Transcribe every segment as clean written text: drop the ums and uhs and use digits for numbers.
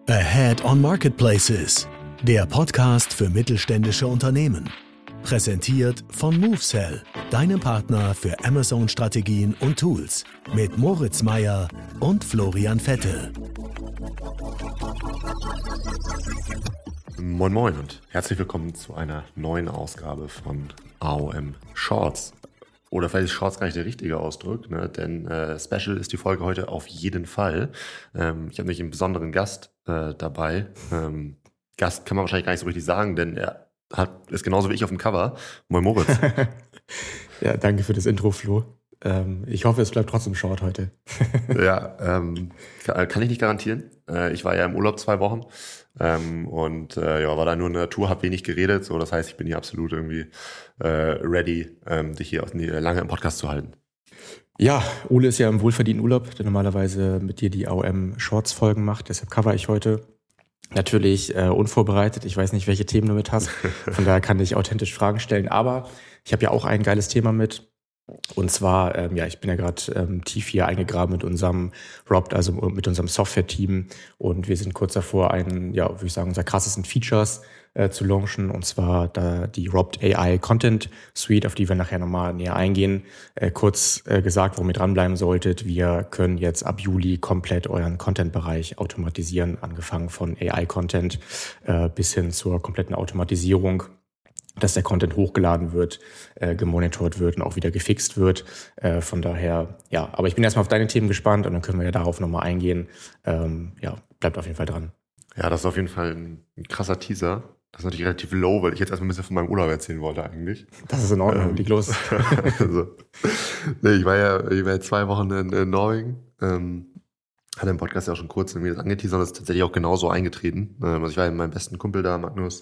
Ahead on Marketplaces, der Podcast für mittelständische Unternehmen. Präsentiert von MoveSell, deinem Partner für Amazon-Strategien und Tools. Mit Moritz Meyer und Florian Vettel. Moin Moin und herzlich willkommen zu einer neuen Ausgabe von AOM Shorts. Oder vielleicht ist Shorts gar nicht der richtige Ausdruck, ne? Denn Special ist die Folge heute auf jeden Fall. Ich habe nämlich einen besonderen Gast dabei. Gast kann man wahrscheinlich gar nicht so richtig sagen, denn er ist genauso wie ich auf dem Cover. Moin Moritz. Ja, danke für das Intro, Flo. Ich hoffe, es bleibt trotzdem short heute. Ja, kann ich nicht garantieren. Ich war ja im Urlaub 2 Wochen und war da nur in der Tour, habe wenig geredet. So, das heißt, ich bin hier absolut irgendwie ready, dich hier lange im Podcast zu halten. Ja, Ole ist ja im wohlverdienten Urlaub, der normalerweise mit dir die AOM-Shorts-Folgen macht. Deshalb cover ich heute. Natürlich unvorbereitet. Ich weiß nicht, welche Themen du mit hast. Von daher kann ich authentisch Fragen stellen. Aber ich habe ja auch ein geiles Thema mit. Und zwar, ich bin ja gerade tief hier eingegraben mit unserem Robt, also mit unserem Software-Team. Und wir sind kurz davor, würde ich sagen, unser krassesten Features zu launchen. Und zwar die Robt AI Content Suite, auf die wir nachher nochmal näher eingehen. Kurz gesagt, warum ihr dranbleiben solltet. Wir können jetzt ab Juli komplett euren Content-Bereich automatisieren, angefangen von AI-Content bis hin zur kompletten Automatisierung, dass der Content hochgeladen wird, gemonitort wird und auch wieder gefixt wird. Von daher, ja, aber ich bin erstmal auf deine Themen gespannt und dann können wir ja darauf nochmal eingehen. Bleibt auf jeden Fall dran. Ja, das ist auf jeden Fall ein krasser Teaser. Das ist natürlich relativ low, weil ich jetzt erstmal ein bisschen von meinem Urlaub erzählen wollte eigentlich. Das ist in Ordnung, leg los. Ich war ja 2 Wochen in Norwegen. Hatte im Podcast ja auch schon kurz irgendwie das angeteasert und das ist tatsächlich auch genauso eingetreten. Also ich war mit meinem besten Kumpel da, Magnus,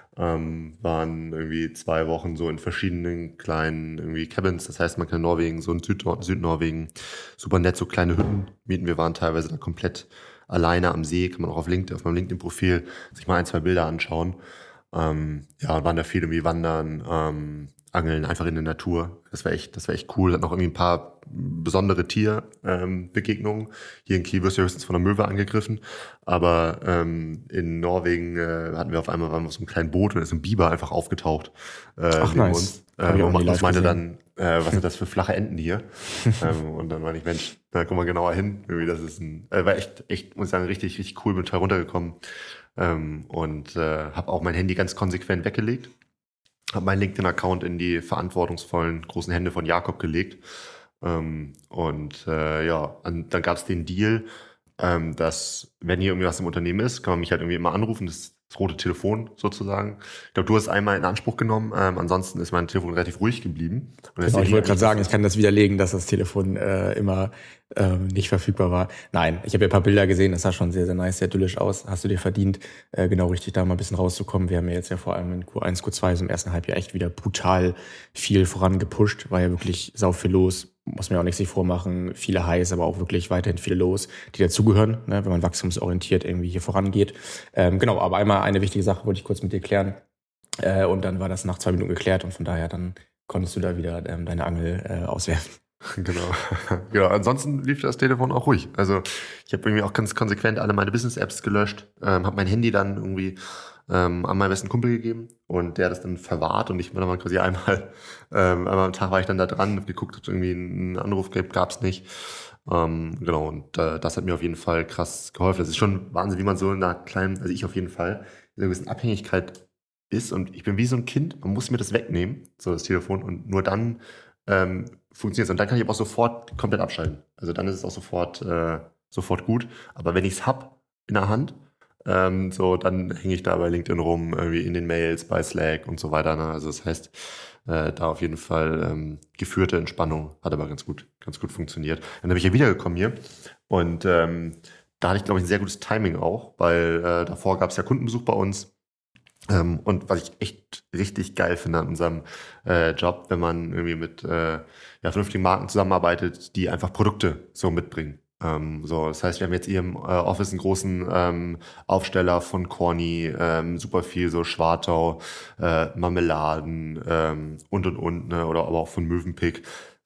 waren irgendwie 2 Wochen so in verschiedenen kleinen irgendwie Cabins. Das heißt, man kann in Norwegen, so in Südnorwegen, super nett, so kleine Hütten mieten. Wir waren teilweise da komplett alleine am See. Kann man auch auf meinem LinkedIn-Profil sich mal 1-2 Bilder anschauen. Und waren da viel irgendwie wandern, angeln, einfach in der Natur. Das war echt cool. Hat noch irgendwie ein paar besondere Tierbegegnungen. Hier in Kiel wirst du höchstens von einer Möwe angegriffen. Aber in Norwegen waren wir auf so einem kleinen Boot und ist ein Biber einfach aufgetaucht neben nice. uns. Und Magnus meinte dann, was sind das für flache Enten hier? Und dann meinte ich, Mensch, da guck mal genauer hin. Irgendwie, das ist war echt, muss ich sagen, richtig, richtig cool, bin total runtergekommen. Und habe auch mein Handy ganz konsequent weggelegt. Habe meinen LinkedIn-Account in die verantwortungsvollen großen Hände von Jakob gelegt. Und dann gab es den Deal, dass, wenn hier irgendwie was im Unternehmen ist, kann man mich halt irgendwie immer anrufen. Das rote Telefon sozusagen. Ich glaube, du hast einmal in Anspruch genommen. Ansonsten ist mein Telefon relativ ruhig geblieben. Und genau, ich wollte gerade sagen, ich kann das widerlegen, dass das Telefon immer nicht verfügbar war. Nein, ich habe ja ein paar Bilder gesehen, das sah schon sehr, sehr nice, sehr idyllisch aus. Hast du dir verdient, genau richtig da mal ein bisschen rauszukommen. Wir haben ja jetzt ja vor allem in Q1, Q2, so im ersten Halbjahr echt wieder brutal viel vorangepusht. War ja wirklich sau viel los. Muss man ja auch nicht sich vormachen. Viele Highs, aber auch wirklich weiterhin viele Lows, die dazugehören, ne, wenn man wachstumsorientiert irgendwie hier vorangeht. Aber einmal eine wichtige Sache wollte ich kurz mit dir klären. Und dann war das nach 2 Minuten geklärt und von daher dann konntest du da wieder deine Angel auswerfen. Genau. Ansonsten lief das Telefon auch ruhig. Also ich habe irgendwie auch ganz konsequent alle meine Business-Apps gelöscht, habe mein Handy dann irgendwie an meinen besten Kumpel gegeben und der hat das dann verwahrt und ich war dann mal quasi einmal am Tag war ich dann da dran, hab geguckt, ob es irgendwie einen Anruf gab's nicht. Das hat mir auf jeden Fall krass geholfen. Das ist schon Wahnsinn, wie man so in einer kleinen, also ich auf jeden Fall, in einer gewissen Abhängigkeit ist und ich bin wie so ein Kind, man muss mir das wegnehmen, so das Telefon und nur dann funktioniert es. Und dann kann ich aber auch sofort komplett abschalten. Also dann ist es auch sofort gut. Aber wenn ich es hab in der Hand, dann hänge ich da bei LinkedIn rum, irgendwie in den Mails, bei Slack und so weiter. Ne? Also das heißt, da auf jeden Fall geführte Entspannung hat aber ganz gut funktioniert. Dann bin ich ja wiedergekommen hier und da hatte ich, glaube ich, ein sehr gutes Timing auch, weil davor gab es ja Kundenbesuch bei uns. Und was ich echt richtig geil finde an unserem Job, wenn man irgendwie mit vernünftigen Marken zusammenarbeitet, die einfach Produkte so mitbringen. Das heißt, wir haben jetzt hier im Office einen großen Aufsteller von Corny, super viel so Schwartau, Marmeladen und, ne, oder aber auch von Mövenpick.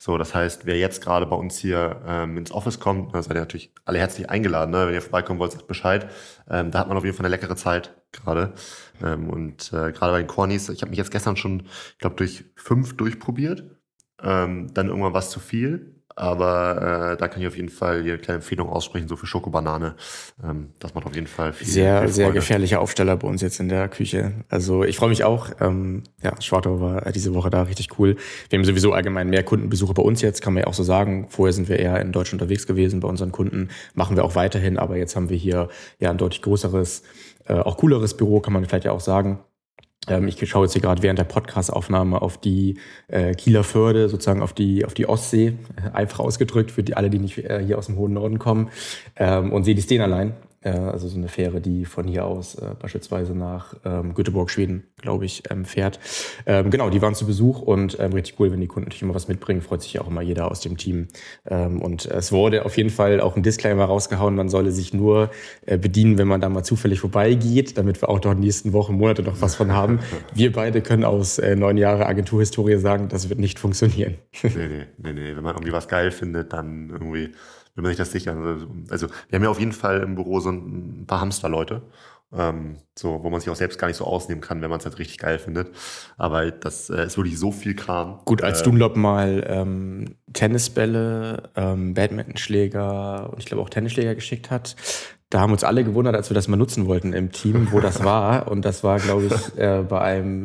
So, das heißt, wer jetzt gerade bei uns hier ins Office kommt, seid ihr natürlich alle herzlich eingeladen. Ne? Wenn ihr vorbeikommen wollt, sagt Bescheid. Da hat man auf jeden Fall eine leckere Zeit gerade. Und gerade bei den Cornies, ich habe mich jetzt gestern schon, ich glaube, durch 5 durchprobiert. Dann irgendwann was zu viel. Aber da kann ich auf jeden Fall hier eine kleine Empfehlung aussprechen, so für Schokobanane. Das macht auf jeden Fall viel Sehr Freude. gefährlicher Aufsteller bei uns jetzt in der Küche. Also ich freue mich auch. Schwartau war diese Woche da richtig cool. Wir haben sowieso allgemein mehr Kundenbesuche bei uns jetzt, kann man ja auch so sagen. Vorher sind wir eher in Deutschland unterwegs gewesen bei unseren Kunden. Machen wir auch weiterhin, aber jetzt haben wir hier ja ein deutlich größeres, auch cooleres Büro, kann man vielleicht ja auch sagen. Ich schaue jetzt hier gerade während der Podcast-Aufnahme auf die Kieler Förde, sozusagen auf die Ostsee, einfach ausgedrückt für alle, die nicht hier aus dem hohen Norden kommen, und sehe die Stena-Line, also so eine Fähre, die von hier aus beispielsweise nach Göteborg, Schweden, glaube ich, fährt. Genau, die waren zu Besuch und richtig cool, wenn die Kunden natürlich immer was mitbringen, freut sich ja auch immer jeder aus dem Team. Und es wurde auf jeden Fall auch ein Disclaimer rausgehauen, man solle sich nur bedienen, wenn man da mal zufällig vorbeigeht, damit wir auch dort in den nächsten Wochen, Monate noch was von haben. Wir beide können aus 9 Jahre Agenturhistorie sagen, das wird nicht funktionieren. Nee. Wenn man irgendwie was geil findet, dann irgendwie will man sich das sichern. Also wir haben ja auf jeden Fall im Büro so ein paar Hamsterleute, wo man sich auch selbst gar nicht so ausnehmen kann, wenn man es halt richtig geil findet. Aber das ist wirklich so viel Kram. Gut, als Dunlop mal Tennisbälle, Badmintonschläger und ich glaube auch Tennisschläger geschickt hat, da haben uns alle gewundert, als wir das mal nutzen wollten im Team, wo das war. Und das war, glaube ich, bei einem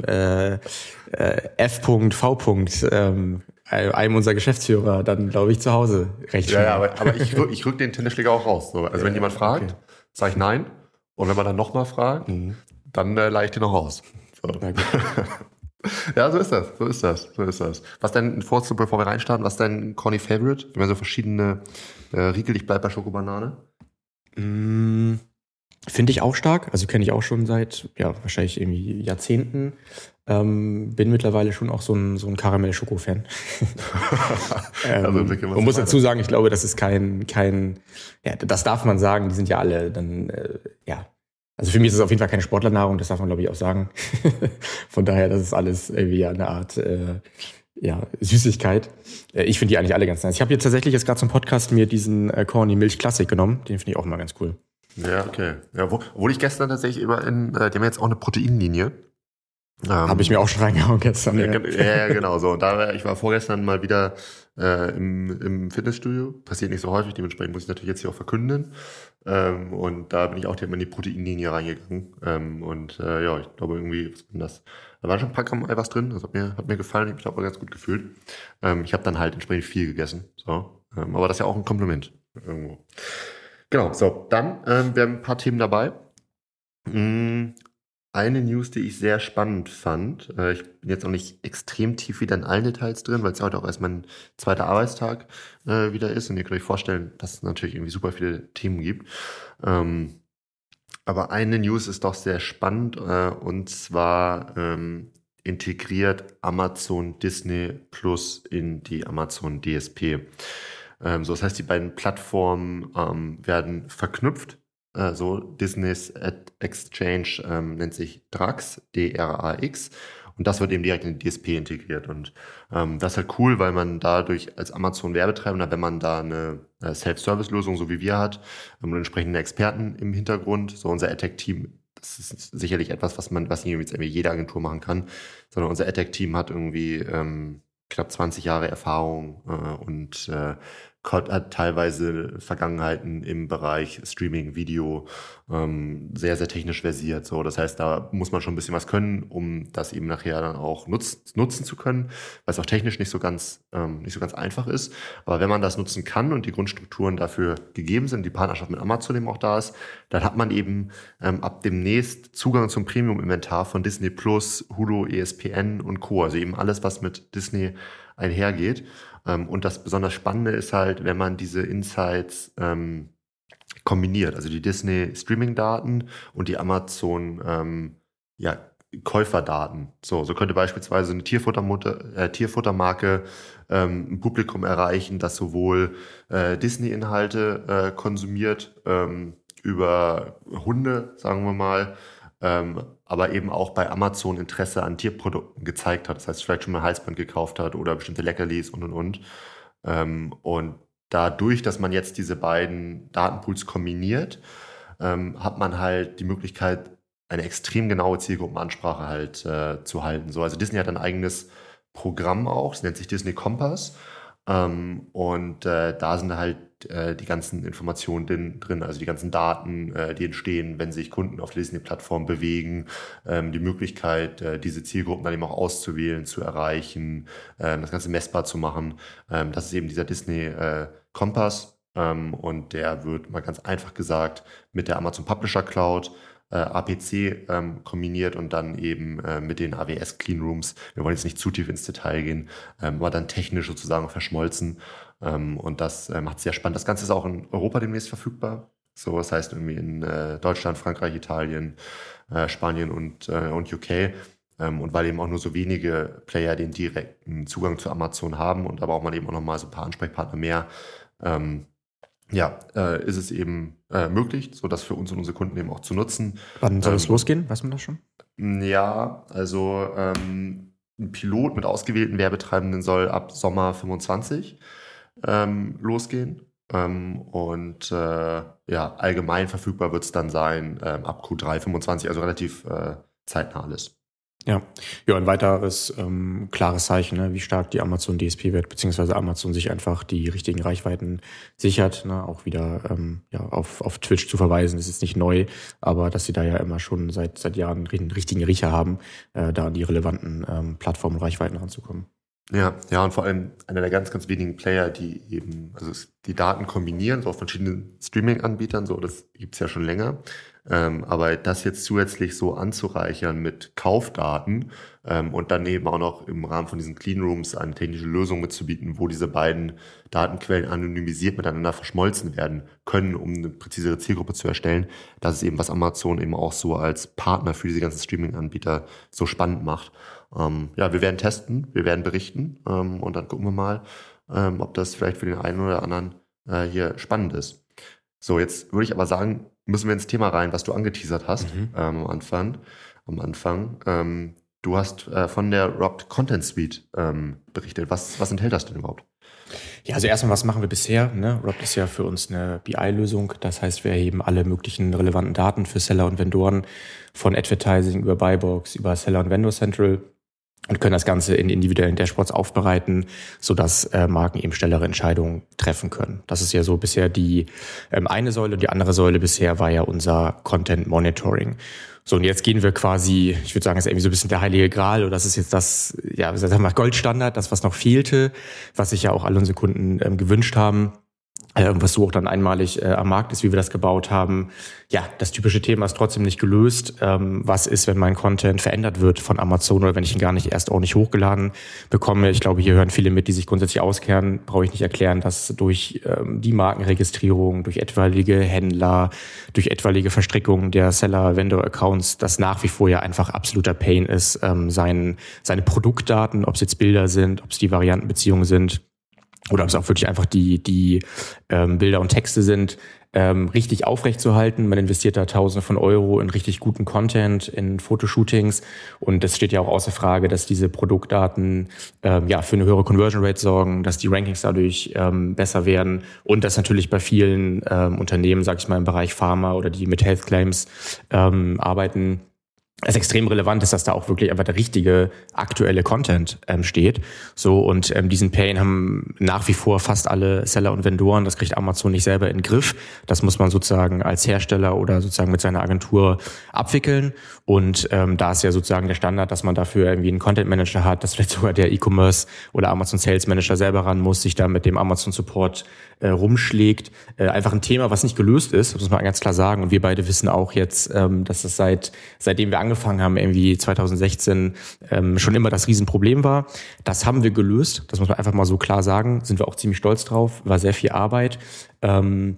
F.V. Einem unserer Geschäftsführer dann, glaube ich, zu Hause recht schnell. Ja, aber ich rück den Tennisschläger auch raus. So. Also wenn jemand fragt, sage ich nein. Und wenn man dann nochmal fragt, dann leihe ich den noch raus. So. Ja, so ist das. Was denn, bevor wir reinstarten, was ist dein Corny Favorite? Wir haben so verschiedene Riegel, ich bleib bei Schokobanane. Finde ich auch stark, also kenne ich auch schon seit, wahrscheinlich irgendwie Jahrzehnten. Bin mittlerweile schon auch so ein Karamell-Schoko-Fan. Man muss dazu sagen, ich glaube, das ist kein, das darf man sagen, die sind ja alle dann, Also für mich ist es auf jeden Fall keine Sportlernahrung, das darf man, glaube ich, auch sagen. Von daher, das ist alles irgendwie eine Art, Süßigkeit. Ich finde die eigentlich alle ganz nice. Ich habe jetzt tatsächlich gerade zum Podcast mir diesen Corny Milch Classic genommen, den finde ich auch immer ganz cool. Ja, okay. Ja, obwohl ich gestern tatsächlich die haben jetzt auch eine Proteinlinie. Habe ich mir auch schon reingehauen gestern. Ja, genau so. Und ich war vorgestern mal wieder im Fitnessstudio. Passiert nicht so häufig, dementsprechend muss ich natürlich jetzt hier auch verkünden. Und da bin ich auch direkt mal in die Proteinlinie reingegangen. Ich glaube irgendwie, was war das? Da waren schon ein paar Gramm Eiweiß drin. Das hat mir gefallen. Ich habe mich auch ganz gut gefühlt. Ich habe dann halt entsprechend viel gegessen. So. Aber das ist ja auch ein Kompliment irgendwo. Genau, so. Dann, wir haben ein paar Themen dabei. Eine News, die ich sehr spannend fand. Ich bin jetzt auch nicht extrem tief wieder in allen Details drin, weil es ja heute auch erst mein zweiter Arbeitstag wieder ist. Und ihr könnt euch vorstellen, dass es natürlich irgendwie super viele Themen gibt. Aber eine News ist doch sehr spannend. Und zwar integriert Amazon Disney Plus in die Amazon DSP. Das heißt, die beiden Plattformen werden verknüpft. Disney's Exchange nennt sich Drax, D-R-A-X, und das wird eben direkt in die DSP integriert. Und das ist halt cool, weil man dadurch als Amazon-Werbetreibender, wenn man da eine Self-Service-Lösung, so wie wir hat, und entsprechende Experten im Hintergrund, so unser AdTech-Team, das ist sicherlich etwas, was nicht irgendwie jede Agentur machen kann, sondern unser AdTech-Team hat irgendwie knapp 20 Jahre Erfahrung und hat teilweise Vergangenheiten im Bereich Streaming, Video, sehr, sehr technisch versiert. So, das heißt, da muss man schon ein bisschen was können, um das eben nachher dann auch nutzen zu können, weil es auch technisch nicht so ganz einfach ist. Aber wenn man das nutzen kann und die Grundstrukturen dafür gegeben sind, die Partnerschaft mit Amazon eben auch da ist, dann hat man eben ab demnächst Zugang zum Premium-Inventar von Disney Plus, Hulu, ESPN und Co. Also eben alles, was mit Disney einhergeht. Und das besonders Spannende ist halt, wenn man diese Insights kombiniert, also die Disney Streaming-Daten und die Amazon Käuferdaten. So könnte beispielsweise eine Tierfuttermarke ein Publikum erreichen, das sowohl Disney-Inhalte konsumiert über Hunde, sagen wir mal, aber eben auch bei Amazon Interesse an Tierprodukten gezeigt hat. Das heißt, vielleicht schon mal ein Halsband gekauft hat oder bestimmte Leckerlis und. Und dadurch, dass man jetzt diese beiden Datenpools kombiniert, hat man halt die Möglichkeit, eine extrem genaue Zielgruppenansprache halt zu halten. So, also Disney hat ein eigenes Programm auch, das nennt sich Disney Compass. Und da sind halt die ganzen Informationen drin, also die ganzen Daten, die entstehen, wenn sich Kunden auf der Disney-Plattform bewegen, die Möglichkeit, diese Zielgruppen dann eben auch auszuwählen, zu erreichen, das Ganze messbar zu machen. Das ist eben dieser Disney Compass und der wird mal ganz einfach gesagt mit der Amazon Publisher Cloud APC kombiniert und dann eben mit den AWS Cleanrooms. Wir wollen jetzt nicht zu tief ins Detail gehen, aber dann technisch sozusagen verschmolzen. Und das macht es sehr spannend. Das Ganze ist auch in Europa demnächst verfügbar. So, das heißt irgendwie in Deutschland, Frankreich, Italien, Spanien und UK. Und weil eben auch nur so wenige Player den direkten Zugang zu Amazon haben und da braucht man eben auch nochmal so ein paar Ansprechpartner mehr, ist es eben möglich, so das für uns und unsere Kunden eben auch zu nutzen. Wann soll es losgehen? Weiß man das schon? Ja, also ein Pilot mit ausgewählten Werbetreibenden soll ab Sommer 25 losgehen. Allgemein verfügbar wird es dann sein ab Q3 25, also relativ zeitnah alles. Ja, ein weiteres klares Zeichen, ne, wie stark die Amazon DSP wird, beziehungsweise Amazon sich einfach die richtigen Reichweiten sichert, ne, auch wieder auf Twitch zu verweisen, das ist nicht neu, aber dass sie da ja immer schon seit Jahren einen richtigen Riecher haben, da an die relevanten Plattformen und Reichweiten ranzukommen. Ja, und vor allem einer der ganz, ganz wenigen Player, die eben die Daten kombinieren, so auf verschiedenen Streaming-Anbietern, so das gibt's ja schon länger. Aber das jetzt zusätzlich so anzureichern mit Kaufdaten und dann eben auch noch im Rahmen von diesen Cleanrooms eine technische Lösung mitzubieten, wo diese beiden Datenquellen anonymisiert miteinander verschmolzen werden können, um eine präzisere Zielgruppe zu erstellen. Das ist eben, was Amazon eben auch so als Partner für diese ganzen Streaming-Anbieter so spannend macht. Wir werden testen, wir werden berichten und dann gucken wir mal, ob das vielleicht für den einen oder anderen hier spannend ist. So, jetzt würde ich aber sagen, müssen wir ins Thema rein, was du angeteasert hast am Anfang. Du hast von der Wrapped Content Suite berichtet. Was enthält das denn überhaupt? Ja, also erstmal, was machen wir bisher? Ne? Wrapped ist ja für uns eine BI-Lösung. Das heißt, wir erheben alle möglichen relevanten Daten für Seller und Vendoren, von Advertising über Buybox, über Seller und Vendor Central, und können das Ganze in individuellen Dashboards aufbereiten, sodass Marken eben schnellere Entscheidungen treffen können. Das ist ja so bisher die eine Säule, und die andere Säule bisher war ja unser Content Monitoring. So, und jetzt gehen wir quasi, ich würde sagen, das ist irgendwie so ein bisschen der heilige Gral, oder das ist jetzt das, Goldstandard, das, was noch fehlte, was sich ja auch alle unsere Kunden gewünscht haben. Was so auch dann einmalig am Markt ist, wie wir das gebaut haben. Ja, das typische Thema ist trotzdem nicht gelöst. Was ist, wenn mein Content verändert wird von Amazon oder wenn ich ihn gar nicht erst ordentlich hochgeladen bekomme? Ich glaube, hier hören viele mit, die sich grundsätzlich auskennen. Brauche ich nicht erklären, dass durch die Markenregistrierung, durch etwaige Händler, durch etwaige Verstrickungen der Seller-Vendor-Accounts, das nach wie vor ja einfach absoluter Pain ist, seine Produktdaten, ob es jetzt Bilder sind, ob es die Variantenbeziehungen sind, oder ob es auch wirklich einfach die Bilder und Texte sind, richtig aufrechtzuerhalten. Man investiert da Tausende von Euro in richtig guten Content, in Fotoshootings, und es steht ja auch außer Frage, dass diese Produktdaten für eine höhere Conversion Rate sorgen, dass die Rankings dadurch besser werden und dass natürlich bei vielen Unternehmen, sag ich mal, im Bereich Pharma oder die mit Health Claims arbeiten, es extrem relevant ist, dass da auch wirklich einfach der richtige aktuelle Content steht. So, und diesen Pain haben nach wie vor fast alle Seller und Vendoren. Das kriegt Amazon nicht selber in den Griff. Das muss man sozusagen als Hersteller oder sozusagen mit seiner Agentur abwickeln. Und da ist ja sozusagen der Standard, dass man dafür irgendwie einen Content Manager hat, dass vielleicht sogar der E-Commerce oder Amazon Sales Manager selber ran muss, sich da mit dem Amazon Support rumschlägt. Einfach ein Thema, was nicht gelöst ist, das muss man ganz klar sagen. Und wir beide wissen auch jetzt, dass das seitdem wir angefangen haben, irgendwie 2016, schon immer das Riesenproblem war. Das haben wir gelöst, das muss man einfach mal so klar sagen, sind wir auch ziemlich stolz drauf, war sehr viel Arbeit.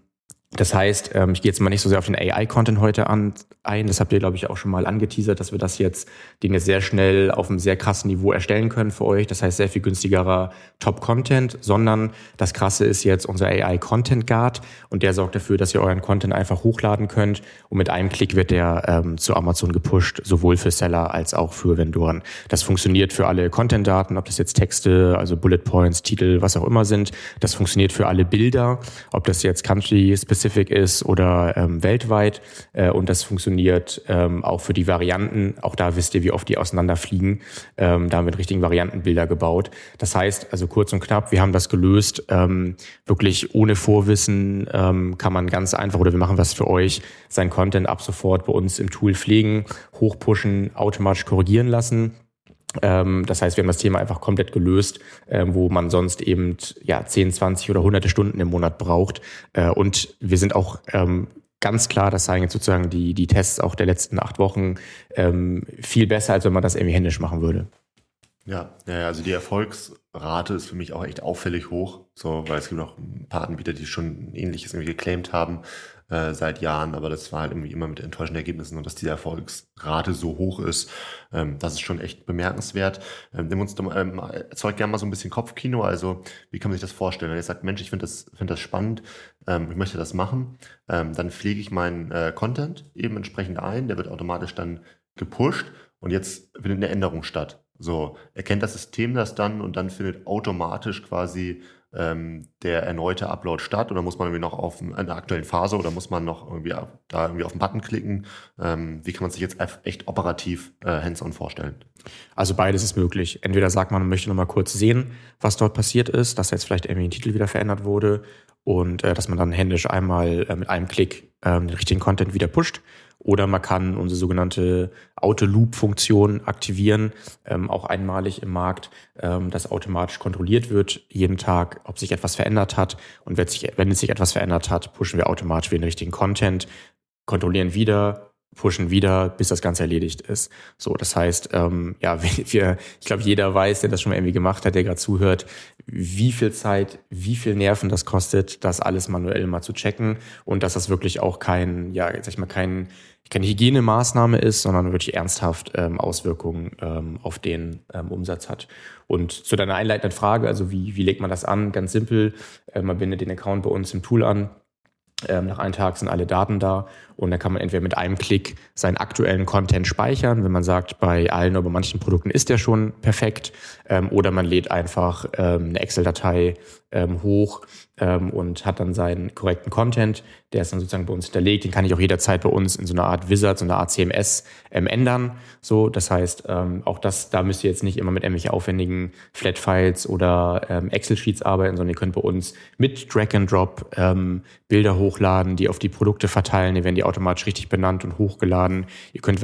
Das heißt, ich gehe jetzt mal nicht so sehr auf den AI-Content heute ein. Das habt ihr, glaube ich, auch schon mal angeteasert, dass wir den jetzt sehr schnell auf einem sehr krassen Niveau erstellen können für euch. Das heißt, sehr viel günstigerer Top-Content, sondern das Krasse ist jetzt unser AI-Content Guard und der sorgt dafür, dass ihr euren Content einfach hochladen könnt und mit einem Klick wird der zu Amazon gepusht, sowohl für Seller als auch für Vendoren. Das funktioniert für alle Content-Daten, ob das jetzt Texte, also Bullet Points, Titel, was auch immer sind. Das funktioniert für alle Bilder, ob das jetzt Country-Specific ist oder weltweit und das funktioniert auch für die Varianten. Auch da wisst ihr, wie oft die auseinanderfliegen. Da haben wir mit richtigen Variantenbilder gebaut. Das heißt, also kurz und knapp, wir haben das gelöst. Wirklich ohne Vorwissen kann man ganz einfach, oder wir machen was für euch, sein Content ab sofort bei uns im Tool pflegen, hochpushen, automatisch korrigieren lassen. Das heißt, wir haben das Thema einfach komplett gelöst, wo man sonst eben 10, 20 oder hunderte Stunden im Monat braucht. Und wir sind auch ganz klar, das zeigen jetzt sozusagen die Tests auch der letzten 8 Wochen, viel besser, als wenn man das irgendwie händisch machen würde. Ja, also die Erfolgsrate ist für mich auch echt auffällig hoch, so, weil es gibt auch ein paar Anbieter, die schon Ähnliches irgendwie geclaimt haben seit Jahren, aber das war halt irgendwie immer mit enttäuschenden Ergebnissen und dass diese Erfolgsrate so hoch ist, das ist schon echt bemerkenswert. Erzeugt gerne mal so ein bisschen Kopfkino, also wie kann man sich das vorstellen? Wenn ihr sagt, Mensch, ich finde das spannend, ich möchte das machen, dann pflege ich meinen Content eben entsprechend ein, der wird automatisch dann gepusht und jetzt findet eine Änderung statt. So, erkennt das System das dann und dann findet automatisch quasi der erneute Upload statt oder muss man irgendwie noch auf einer aktuellen Phase oder muss man noch irgendwie auf den Button klicken? Wie kann man sich jetzt echt operativ hands-on vorstellen? Also beides ist möglich. Entweder sagt man möchte noch mal kurz sehen, was dort passiert ist, dass jetzt vielleicht irgendwie ein Titel wieder verändert wurde und dass man dann händisch einmal mit einem Klick den richtigen Content wieder pusht. Oder man kann unsere sogenannte Auto-Loop-Funktion aktivieren, auch einmalig im Markt, dass automatisch kontrolliert wird, jeden Tag, ob sich etwas verändert hat. Und wenn es sich etwas verändert hat, pushen wir automatisch wieder den richtigen Content, kontrollieren wieder, pushen wieder, bis das Ganze erledigt ist. So, das heißt, ich glaube, jeder weiß, der das schon mal irgendwie gemacht hat, der gerade zuhört, wie viel Zeit, wie viel Nerven das kostet, das alles manuell mal zu checken und dass das wirklich auch keine Hygienemaßnahme ist, sondern wirklich ernsthaft Auswirkungen auf den Umsatz hat. Und zu deiner einleitenden Frage, also wie legt man das an? Ganz simpel, man bindet den Account bei uns im Tool an. Nach einem Tag sind alle Daten da und dann kann man entweder mit einem Klick seinen aktuellen Content speichern, wenn man sagt, bei allen oder bei manchen Produkten ist der schon perfekt, oder man lädt einfach eine Excel-Datei hoch und hat dann seinen korrekten Content, der ist dann sozusagen bei uns hinterlegt, den kann ich auch jederzeit bei uns in so einer Art Wizard, so einer Art CMS ändern. So, das heißt, da müsst ihr jetzt nicht immer mit irgendwelchen aufwendigen Flat-Files oder Excel-Sheets arbeiten, sondern ihr könnt bei uns mit Drag-and-Drop Bilder hochladen, die auf die Produkte verteilen, die werden die automatisch richtig benannt und hochgeladen. Ihr könnt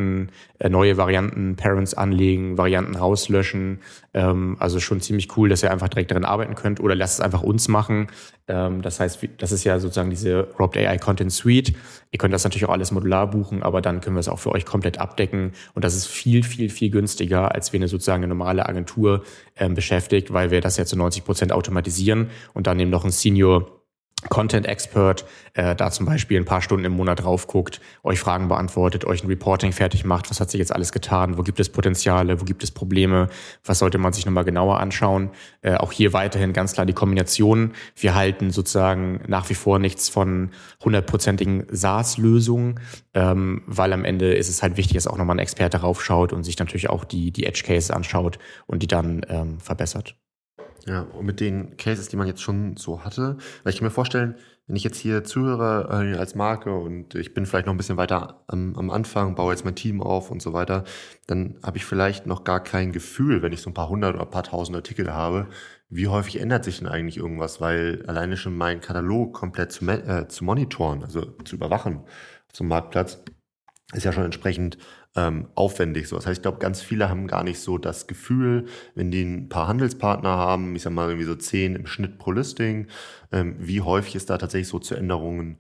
neue Varianten, Parents anlegen, Varianten rauslöschen. Also schon ziemlich cool, dass ihr einfach direkt darin arbeiten könnt oder lasst es einfach uns machen. Das heißt, das ist ja sozusagen diese Robbed AI Content Suite. Ihr könnt das natürlich auch alles modular buchen, aber dann können wir es auch für euch komplett abdecken. Und das ist viel, viel, viel günstiger, als wenn ihr sozusagen eine normale Agentur beschäftigt, weil wir das ja zu 90% automatisieren und dann eben noch ein Senior Content Expert, da zum Beispiel ein paar Stunden im Monat drauf guckt, euch Fragen beantwortet, euch ein Reporting fertig macht, was hat sich jetzt alles getan, wo gibt es Potenziale, wo gibt es Probleme, was sollte man sich nochmal genauer anschauen. Auch hier weiterhin ganz klar die Kombination. Wir halten sozusagen nach wie vor nichts von 100%igen SaaS-Lösungen, weil am Ende ist es halt wichtig, dass auch nochmal ein Experte raufschaut und sich natürlich auch die Edge Cases anschaut und die dann verbessert. Ja, und mit den Cases, die man jetzt schon so hatte, weil ich kann mir vorstellen, wenn ich jetzt hier zuhöre als Marke und ich bin vielleicht noch ein bisschen weiter am Anfang, baue jetzt mein Team auf und so weiter, dann habe ich vielleicht noch gar kein Gefühl, wenn ich so ein paar hundert oder ein paar tausend Artikel habe, wie häufig ändert sich denn eigentlich irgendwas, weil alleine schon mein Katalog komplett zu monitoren, also zu überwachen zum Marktplatz, ist ja schon entsprechend aufwendig. So. Das heißt, ich glaube, ganz viele haben gar nicht so das Gefühl, wenn die ein paar Handelspartner haben, ich sag mal irgendwie so 10 im Schnitt pro Listing, wie häufig es da tatsächlich so zu Änderungen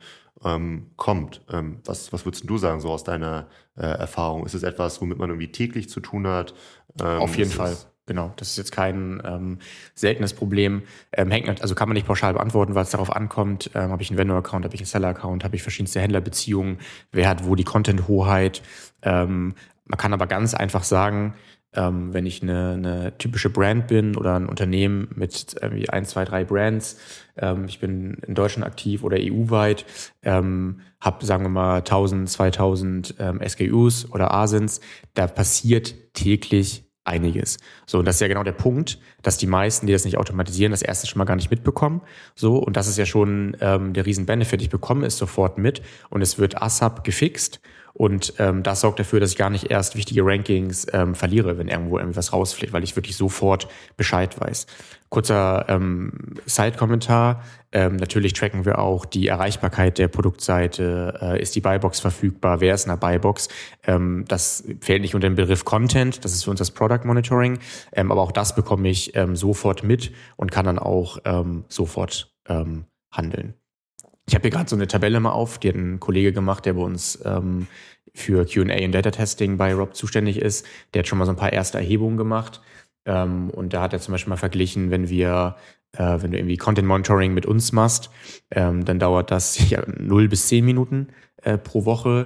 kommt. Was würdest du sagen, so aus deiner Erfahrung? Ist es etwas, womit man irgendwie täglich zu tun hat? Auf jeden Fall. Genau, das ist jetzt kein seltenes Problem. Also kann man nicht pauschal beantworten, weil es darauf ankommt. Habe ich einen Vendor-Account, habe ich einen Seller-Account, habe ich verschiedenste Händlerbeziehungen, wer hat wo die Content-Hoheit. Man kann aber ganz einfach sagen, wenn ich eine typische Brand bin oder ein Unternehmen mit irgendwie 1, 2, 3 Brands, ich bin in Deutschland aktiv oder EU-weit, habe, sagen wir mal, 1000, 2000 SKUs oder ASINs, da passiert täglich einiges. So, und das ist ja genau der Punkt, dass die meisten, die das nicht automatisieren, das erste schon mal gar nicht mitbekommen. So, und das ist ja schon der Riesen-Benefit. Ich bekomme es sofort mit und es wird ASAP gefixt. Und das sorgt dafür, dass ich gar nicht erst wichtige Rankings verliere, wenn irgendwo irgendwie was rausfliegt, weil ich wirklich sofort Bescheid weiß. Kurzer Side-Kommentar. Natürlich tracken wir auch die Erreichbarkeit der Produktseite. Ist die Buybox verfügbar? Wer ist in der Buybox? Das fällt nicht unter den Begriff Content. Das ist für uns das Product Monitoring. Aber auch das bekomme ich sofort mit und kann dann auch sofort handeln. Ich habe hier gerade so eine Tabelle mal auf, die hat ein Kollege gemacht, der bei uns für Q&A und Data Testing bei Rob zuständig ist. Der hat schon mal so ein paar erste Erhebungen gemacht. Und da hat er zum Beispiel mal verglichen, wenn du irgendwie Content Monitoring mit uns machst, dann dauert das 0 bis 10 Minuten pro Woche.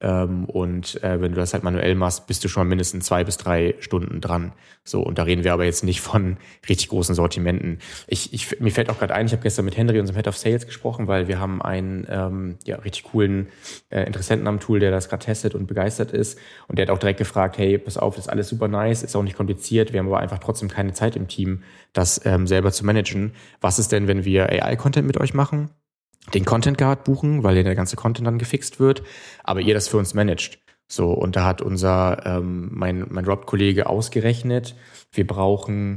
Und wenn du das halt manuell machst, bist du schon mindestens 2 bis 3 Stunden dran. So, und da reden wir aber jetzt nicht von richtig großen Sortimenten. Mir fällt auch gerade ein, ich habe gestern mit Henry, unserem Head of Sales, gesprochen, weil wir haben einen richtig coolen Interessenten am Tool, der das gerade testet und begeistert ist. Und der hat auch direkt gefragt, hey, pass auf, das ist alles super nice, ist auch nicht kompliziert, wir haben aber einfach trotzdem keine Zeit im Team, das selber zu managen. Was ist denn, wenn wir AI-Content mit euch machen? Den Content Guard buchen, weil der ganze Content dann gefixt wird, aber ihr das für uns managt. So, und da hat mein Rob-Kollege ausgerechnet, wir brauchen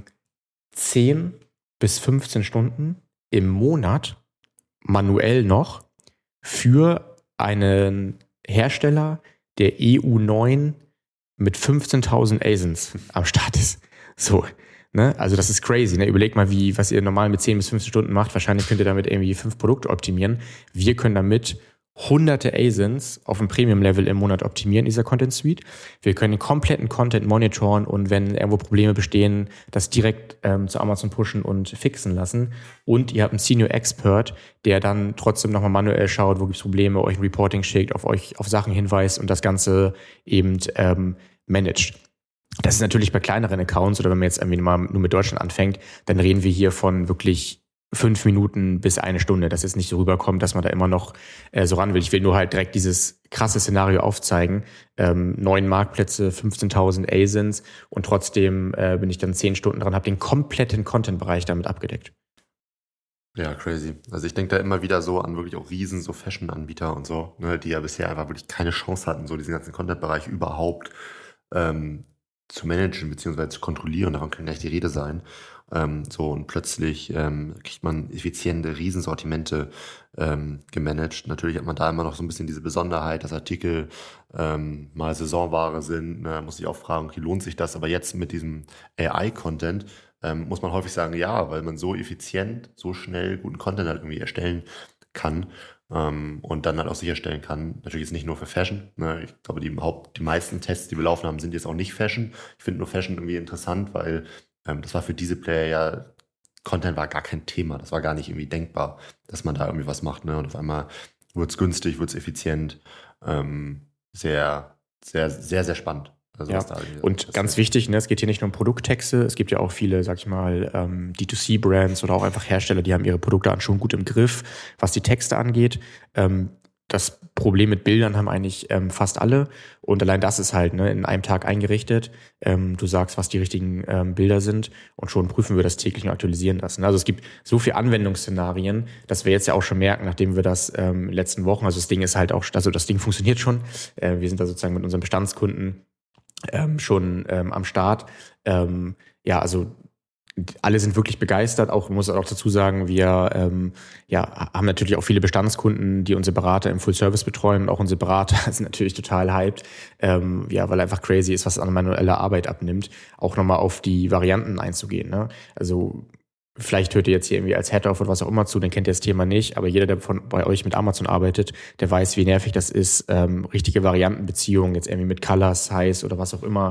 10 bis 15 Stunden im Monat manuell noch für einen Hersteller, der EU9 mit 15.000 ASINs am Start ist. So. Ne? Also das ist crazy. Ne? Überlegt mal, was ihr normal mit 10 bis 15 Stunden macht. Wahrscheinlich könnt ihr damit irgendwie 5 Produkte optimieren. Wir können damit hunderte ASINs auf dem Premium-Level im Monat optimieren, dieser Content-Suite. Wir können den kompletten Content monitoren und wenn irgendwo Probleme bestehen, das direkt zu Amazon pushen und fixen lassen. Und ihr habt einen Senior Expert, der dann trotzdem nochmal manuell schaut, wo gibt es Probleme, euch ein Reporting schickt, auf Sachen hinweist und das Ganze eben managt. Das ist natürlich bei kleineren Accounts oder wenn man jetzt irgendwie mal nur mit Deutschland anfängt, dann reden wir hier von wirklich 5 Minuten bis 1 Stunde, dass es nicht so rüberkommt, dass man da immer noch so ran will. Ich will nur halt direkt dieses krasse Szenario aufzeigen. 9 Marktplätze, 15.000 ASINs und trotzdem bin ich dann 10 Stunden dran, habe den kompletten Content-Bereich damit abgedeckt. Ja, crazy. Also ich denke da immer wieder so an wirklich auch riesen so Fashion-Anbieter und so, ne, die ja bisher einfach wirklich keine Chance hatten, so diesen ganzen Content-Bereich überhaupt zu managen bzw. zu kontrollieren, davon kann gleich die Rede sein. Und plötzlich kriegt man effiziente Riesensortimente gemanagt. Natürlich hat man da immer noch so ein bisschen diese Besonderheit, dass Artikel mal Saisonware sind. Ne? Muss ich auch fragen, okay, lohnt sich das? Aber jetzt mit diesem AI-Content muss man häufig sagen, ja, weil man so effizient, so schnell guten Content halt irgendwie erstellen kann. Und dann halt auch sicherstellen kann, natürlich ist nicht nur für Fashion, ne? Ich glaube, die meisten Tests, die wir laufen haben, sind jetzt auch nicht Fashion. Ich finde nur Fashion irgendwie interessant, weil das war für diese Player ja, Content war gar kein Thema, das war gar nicht irgendwie denkbar, dass man da irgendwie was macht, ne? Und auf einmal wird es günstig, wird es effizient, sehr, sehr, sehr, sehr spannend. Also ja. Und ganz wichtig, ne, es geht hier nicht nur um Produkttexte, es gibt ja auch viele, sag ich mal, D2C-Brands oder auch einfach Hersteller, die haben ihre Produkte schon gut im Griff, was die Texte angeht. Das Problem mit Bildern haben eigentlich fast alle und allein das ist halt in einem Tag eingerichtet. Du sagst, was die richtigen Bilder sind und schon prüfen wir das täglich und aktualisieren das. Also es gibt so viele Anwendungsszenarien, dass wir jetzt ja auch schon merken, nachdem wir das letzten Wochen, also das Ding ist halt auch, also das Ding funktioniert schon. Wir sind da sozusagen mit unseren Bestandskunden schon am Start. Also alle sind wirklich begeistert. Auch muss auch dazu sagen, wir haben natürlich auch viele Bestandskunden, die unsere Berater im Full-Service betreuen. Und auch unsere Berater sind natürlich total hyped, weil einfach crazy ist, was an manueller Arbeit abnimmt, auch nochmal auf die Varianten einzugehen. Ne? Also vielleicht hört ihr jetzt hier irgendwie als Head-Off oder was auch immer zu, dann kennt ihr das Thema nicht, aber jeder, der bei euch mit Amazon arbeitet, der weiß, wie nervig das ist, richtige Variantenbeziehungen, jetzt irgendwie mit Color, Size oder was auch immer,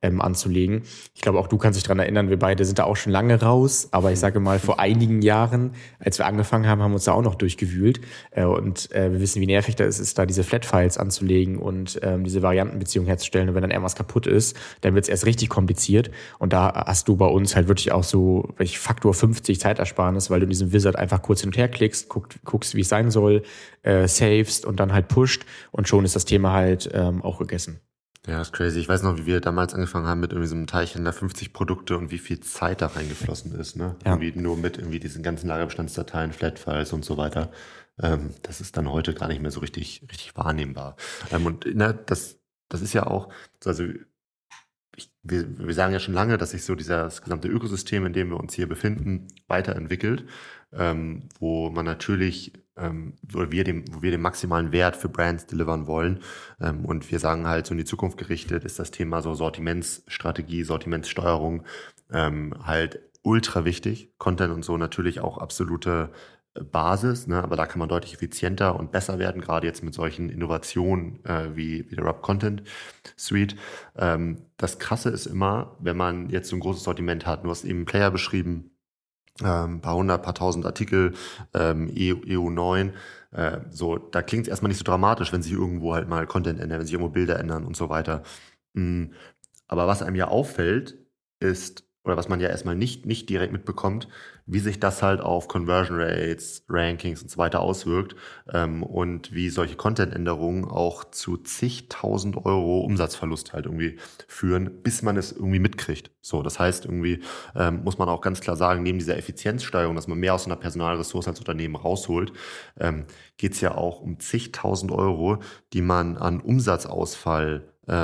anzulegen. Ich glaube, auch du kannst dich daran erinnern, wir beide sind da auch schon lange raus, aber ich sage mal, vor einigen Jahren, als wir angefangen haben, haben wir uns da auch noch durchgewühlt und wir wissen, wie nervig das ist, da diese Flat-Files anzulegen und diese Variantenbeziehung herzustellen und wenn dann irgendwas kaputt ist, dann wird es erst richtig kompliziert und da hast du bei uns halt wirklich auch so Faktor 50 Zeitersparnis, weil du in diesem Wizard einfach kurz hin und her klickst, guckst, wie es sein soll, savest und dann halt pusht und schon ist das Thema halt auch gegessen. Ja, ist crazy. Ich weiß noch, wie wir damals angefangen haben mit irgendwie so einem Teilchen, da 50 Produkte und wie viel Zeit da reingeflossen ist, ne? Ja. Irgendwie nur mit irgendwie diesen ganzen Lagerbestandsdateien, Flatfiles und so weiter. Das ist dann heute gar nicht mehr so richtig wahrnehmbar. Und ne, das ist ja auch, also wir sagen ja schon lange, dass sich so das gesamte Ökosystem, in dem wir uns hier befinden, weiterentwickelt, wo man natürlich, wo wir den maximalen Wert für Brands delivern wollen. Und wir sagen halt so in die Zukunft gerichtet, ist das Thema so Sortimentsstrategie, Sortimentssteuerung halt ultra wichtig. Content und so natürlich auch absolute Basis, ne? Aber da kann man deutlich effizienter und besser werden, gerade jetzt mit solchen Innovationen wie der Rub Content Suite. Das Krasse ist immer, wenn man jetzt so ein großes Sortiment hat, du hast eben einen Player beschrieben, paar hundert, paar tausend Artikel, EU9, so, da klingt es erstmal nicht so dramatisch, wenn sich irgendwo halt mal Content ändert, wenn sich irgendwo Bilder ändern und so weiter. Aber was einem ja auffällt, ist, oder was man ja erstmal nicht direkt mitbekommt, wie sich das halt auf Conversion Rates, Rankings und so weiter auswirkt und wie solche Content-Änderungen auch zu zigtausend Euro Umsatzverlust halt irgendwie führen, bis man es irgendwie mitkriegt. So, das heißt irgendwie muss man auch ganz klar sagen, neben dieser Effizienzsteigerung, dass man mehr aus einer Personalressource als Unternehmen rausholt, geht es ja auch um zigtausend Euro, die man an Umsatzausfall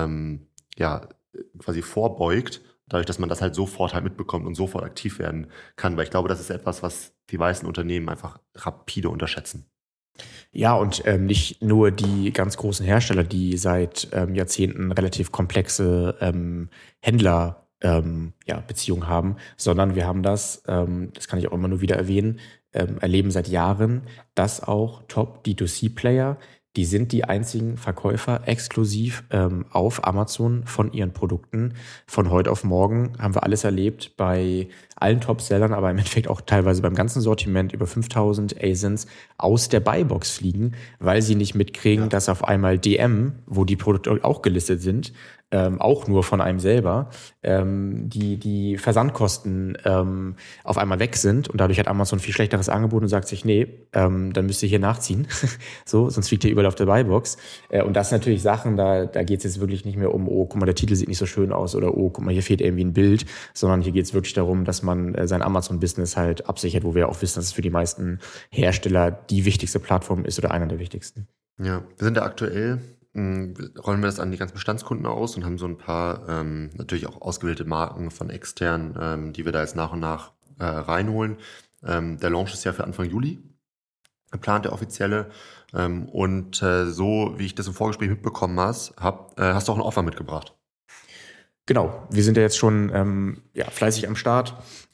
quasi vorbeugt, dadurch, dass man das halt sofort halt mitbekommt und sofort aktiv werden kann. Weil ich glaube, das ist etwas, was die meisten Unternehmen einfach rapide unterschätzen. Ja, und nicht nur die ganz großen Hersteller, die seit Jahrzehnten relativ komplexe Händlerbeziehungen haben, sondern wir haben das kann ich auch immer nur wieder erwähnen, erleben seit Jahren, dass auch Top-D2C-Player, die sind die einzigen Verkäufer exklusiv auf Amazon von ihren Produkten. Von heute auf morgen haben wir alles erlebt bei allen Top-Sellern, aber im Endeffekt auch teilweise beim ganzen Sortiment über 5000 ASINs aus der Buybox fliegen, weil sie nicht mitkriegen, dass auf einmal DM, wo die Produkte auch gelistet sind, auch nur von einem selber, die Versandkosten auf einmal weg sind und dadurch hat Amazon viel schlechteres Angebot und sagt sich, nee, dann müsst ihr hier nachziehen, so, sonst fliegt ihr überall auf der Buybox. Und das sind natürlich Sachen, da geht es jetzt wirklich nicht mehr um, oh, guck mal, der Titel sieht nicht so schön aus oder oh, guck mal, hier fehlt irgendwie ein Bild, sondern hier geht es wirklich darum, dass man sein Amazon-Business halt absichert, wo wir auch wissen, dass es für die meisten Hersteller die wichtigste Plattform ist oder einer der wichtigsten. Ja, wir sind da aktuell, rollen wir das an die ganzen Bestandskunden aus und haben so ein paar natürlich auch ausgewählte Marken von extern, die wir da jetzt nach und nach reinholen. Der Launch ist ja für Anfang Juli geplant, der offizielle. Und so, wie ich das im Vorgespräch mitbekommen hast du auch ein Offer mitgebracht. Genau, wir sind ja jetzt schon fleißig am Start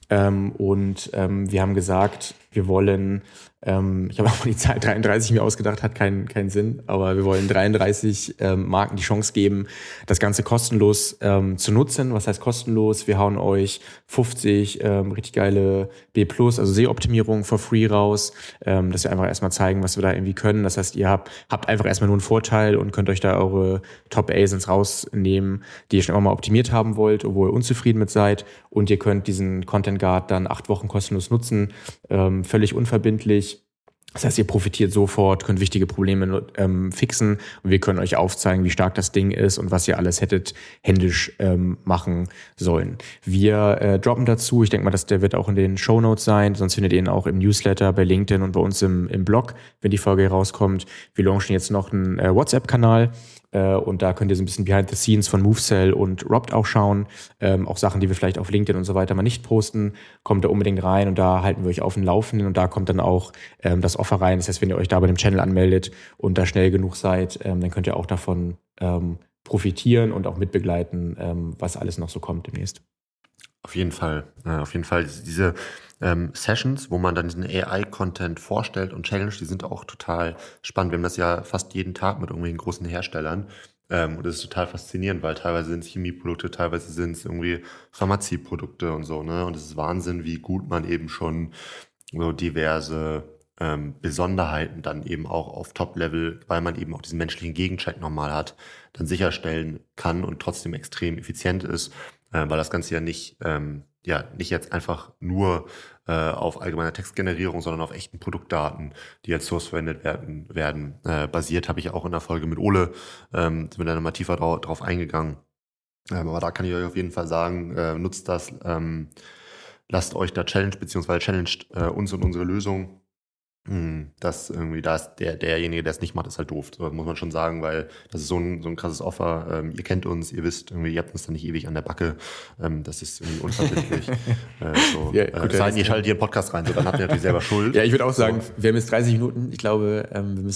und wir haben gesagt, wir wollen, ich habe auch mal die Zahl 33 mir ausgedacht, hat keinen Sinn, aber wir wollen 33 Marken die Chance geben, das Ganze kostenlos zu nutzen. Was heißt kostenlos? Wir hauen euch 50 richtig geile B+, also SEO-Optimierung for free raus, dass wir einfach erstmal zeigen, was wir da irgendwie können. Das heißt, ihr habt einfach erstmal nur einen Vorteil und könnt euch da eure Top-ASINs rausnehmen, die ihr schon immer mal optimiert haben wollt, wo ihr unzufrieden mit seid. Und ihr könnt diesen Content Guard dann 8 Wochen kostenlos nutzen, völlig unverbindlich. Das heißt, ihr profitiert sofort, könnt wichtige Probleme fixen und wir können euch aufzeigen, wie stark das Ding ist und was ihr alles hättet händisch machen sollen. Wir droppen dazu, ich denke mal, der wird auch in den Shownotes sein, sonst findet ihr ihn auch im Newsletter, bei LinkedIn und bei uns im Blog, wenn die Folge rauskommt. Wir launchen jetzt noch einen WhatsApp-Kanal. Und da könnt ihr so ein bisschen Behind the Scenes von MoveSell und Robbed auch schauen. Auch Sachen, die wir vielleicht auf LinkedIn und so weiter mal nicht posten, kommt da unbedingt rein und da halten wir euch auf dem Laufenden und da kommt dann auch das Offer rein. Das heißt, wenn ihr euch da bei dem Channel anmeldet und da schnell genug seid, dann könnt ihr auch davon profitieren und auch mitbegleiten, was alles noch so kommt demnächst. Auf jeden Fall. Diese Sessions, wo man dann diesen AI-Content vorstellt und challenge, die sind auch total spannend. Wir haben das ja fast jeden Tag mit irgendwelchen großen Herstellern. Und das ist total faszinierend, weil teilweise sind es Chemieprodukte, teilweise sind es irgendwie Pharmazieprodukte und so, ne? Und es ist Wahnsinn, wie gut man eben schon so diverse Besonderheiten dann eben auch auf Top-Level, weil man eben auch diesen menschlichen Gegencheck nochmal hat, dann sicherstellen kann und trotzdem extrem effizient ist, weil das Ganze ja nicht jetzt einfach nur auf allgemeiner Textgenerierung, sondern auf echten Produktdaten, die als Source verwendet werden basiert, habe ich auch in der Folge mit Ole, sind wir da nochmal tiefer drauf eingegangen. Aber da kann ich euch auf jeden Fall sagen, nutzt das, lasst euch da beziehungsweise challenged uns und unsere Lösung. Das irgendwie, da ist derjenige, der es nicht macht, ist halt doof. So, das muss man schon sagen, weil das ist so ein krasses Offer. Ihr kennt uns, ihr wisst, irgendwie, ihr habt uns da nicht ewig an der Backe. Das ist irgendwie unverbindlich. Ihr schaltet hier einen Podcast rein, so, dann habt ihr natürlich selber Schuld. Ja, ich würde auch sagen, wir haben jetzt 30 Minuten. Ich glaube,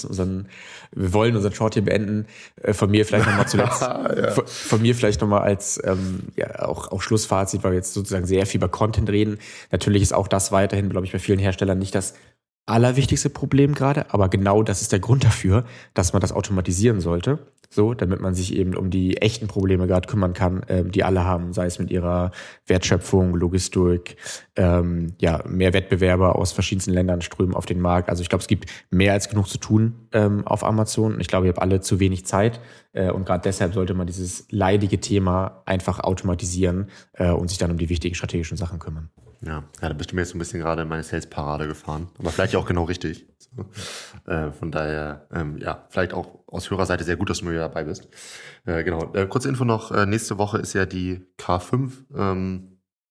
wir wollen unseren Short hier beenden. Von mir vielleicht nochmal zuletzt. Von mir vielleicht nochmal als auch Schlussfazit, weil wir jetzt sozusagen sehr viel über Content reden. Natürlich ist auch das weiterhin, glaube ich, bei vielen Herstellern nicht das allerwichtigste Problem gerade, aber genau das ist der Grund dafür, dass man das automatisieren sollte, so, damit man sich eben um die echten Probleme gerade kümmern kann, die alle haben, sei es mit ihrer Wertschöpfung, Logistik, mehr Wettbewerber aus verschiedensten Ländern strömen auf den Markt. Also ich glaube, es gibt mehr als genug zu tun auf Amazon. Ich glaube, ihr habt alle zu wenig Zeit und gerade deshalb sollte man dieses leidige Thema einfach automatisieren und sich dann um die wichtigen strategischen Sachen kümmern. Ja, da bist du mir jetzt so ein bisschen gerade in meine Sales-Parade gefahren. Aber vielleicht auch genau richtig. So. Von daher, vielleicht auch aus Hörerseite sehr gut, dass du mir dabei bist. Genau. Kurze Info noch. Nächste Woche ist ja die K5.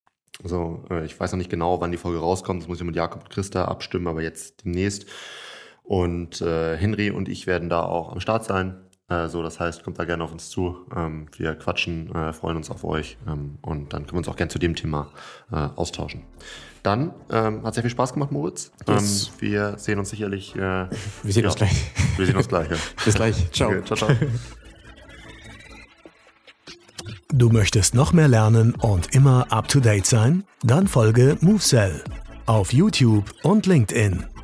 Ich weiß noch nicht genau, wann die Folge rauskommt. Das muss ich mit Jakob und Christa abstimmen, aber jetzt demnächst. Und Henry und ich werden da auch am Start sein. Das heißt, kommt da gerne auf uns zu. Wir quatschen, freuen uns auf euch und dann können wir uns auch gerne zu dem Thema austauschen. Dann hat sehr viel Spaß gemacht, Moritz. Yes. Wir sehen uns sicherlich. Wir sehen uns gleich. Wir sehen uns gleich, ja. Bis gleich. Ciao. Okay, ciao. Du möchtest noch mehr lernen und immer up to date sein? Dann folge MoveSell auf YouTube und LinkedIn.